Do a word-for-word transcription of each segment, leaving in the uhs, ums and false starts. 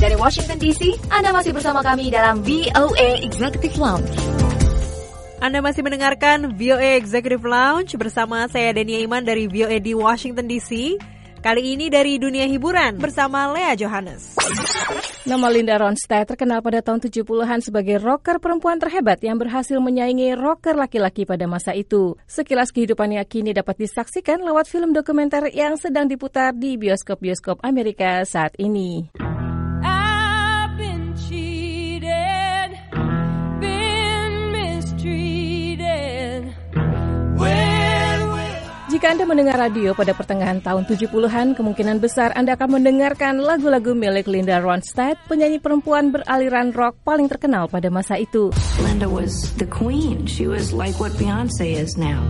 dari Washington D C, Anda masih bersama kami dalam V O A Executive Lounge. Anda masih mendengarkan V O A Executive Lounge bersama saya Denia Iman dari V O A di Washington D C. Kali ini dari dunia hiburan bersama Lea Johannes. Nama Linda Ronstadt terkenal pada tahun tujuh puluhan sebagai rocker perempuan terhebat yang berhasil menyaingi rocker laki-laki pada masa itu. Sekilas kehidupannya kini dapat disaksikan lewat film dokumenter yang sedang diputar di bioskop-bioskop Amerika saat ini. Jika Anda mendengar radio pada pertengahan tahun tujuh puluhan, kemungkinan besar Anda akan mendengarkan lagu-lagu milik Linda Ronstadt, penyanyi perempuan beraliran rock paling terkenal pada masa itu. Linda was the queen. She was like what Beyonce is now.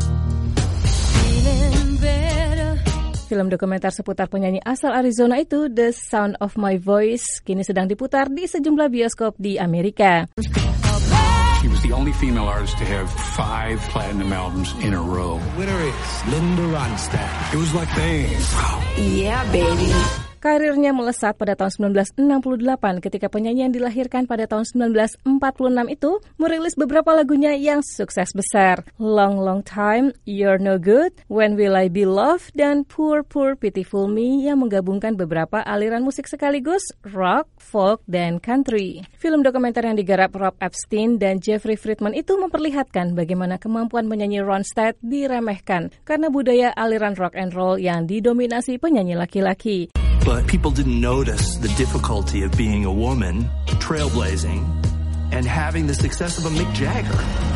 Film dokumenter seputar penyanyi asal Arizona itu, The Sound of My Voice, kini sedang diputar di sejumlah bioskop di Amerika. She was the only female artist to have five platinum albums in a row. The winner is Linda Ronstadt. It was like, they, wow. Yeah, baby. Karirnya melesat pada tahun sembilan belas enam puluh delapan ketika penyanyi yang dilahirkan pada tahun sembilan belas empat puluh enam itu merilis beberapa lagunya yang sukses besar. Long Long Time, You're No Good, When Will I Be Loved, dan Poor Poor Pitiful Me yang menggabungkan beberapa aliran musik sekaligus, rock, folk, dan country. Film dokumenter yang digarap Rob Epstein dan Jeffrey Friedman itu memperlihatkan bagaimana kemampuan penyanyi Ronstadt diremehkan karena budaya aliran rock and roll yang didominasi penyanyi laki-laki. But people didn't notice the difficulty of being a woman, trailblazing, and having the success of a Mick Jagger.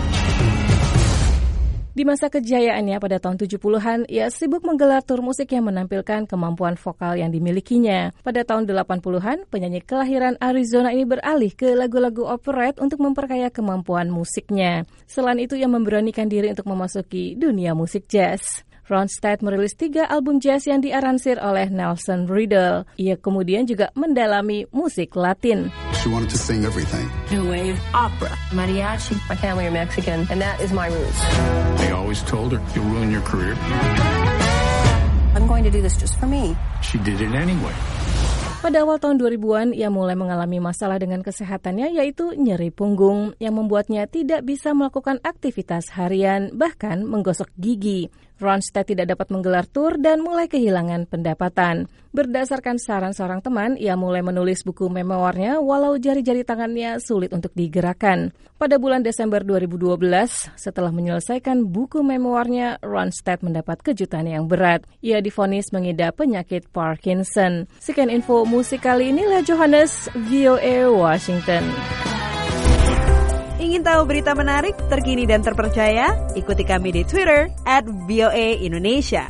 Di masa kejayaannya pada tahun tujuh puluhan, ia sibuk menggelar tur musik yang menampilkan kemampuan vokal yang dimilikinya. Pada tahun delapan puluhan, penyanyi kelahiran Arizona ini beralih ke lagu-lagu operet untuk memperkaya kemampuan musiknya. Selain itu, ia memberanikan diri untuk memasuki dunia musik jazz. Ronstadt merilis tiga album jazz yang diaransir oleh Nelson Riddle. Ia kemudian juga mendalami musik Latin. She wanted to sing everything. New wave, opera, mariachi. My family are Mexican, and that is my roots. They always told her, you'll ruin your career. I'm going to do this just for me. She did it anyway. Pada awal tahun dua ribuan, ia mulai mengalami masalah dengan kesehatannya, yaitu nyeri punggung yang membuatnya tidak bisa melakukan aktivitas harian, bahkan menggosok gigi. Ronstadt tidak dapat menggelar tur dan mulai kehilangan pendapatan. Berdasarkan saran seorang teman, ia mulai menulis buku memoarnya walau jari-jari tangannya sulit untuk digerakkan. Pada bulan Desember dua ribu dua belas, setelah menyelesaikan buku memoarnya, Ronstadt mendapat kejutan yang berat. Ia divonis mengidap penyakit Parkinson. Sekian info musik kali ini, Lea Johannes, V O A Washington. Ingin tahu berita menarik, terkini dan terpercaya? Ikuti kami di Twitter at V O A Indonesia.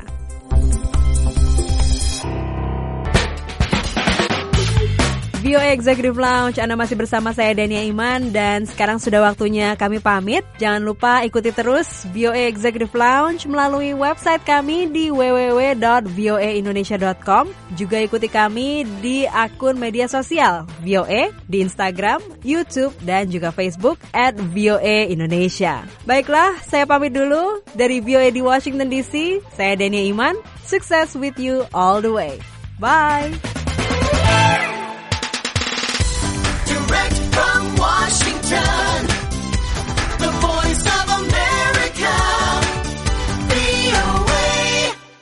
V O A Executive Lounge, Anda masih bersama saya Denia Iman dan sekarang sudah waktunya kami pamit. Jangan lupa ikuti terus V O A Executive Lounge melalui website kami di w w w dot v o a indonesia dot com. Juga ikuti kami di akun media sosial V O A di Instagram, YouTube, dan juga Facebook at V O A Indonesia. Baiklah, saya pamit dulu dari V O A di Washington D C. Saya Denia Iman. Success with you all the way. Bye. Direct from Washington.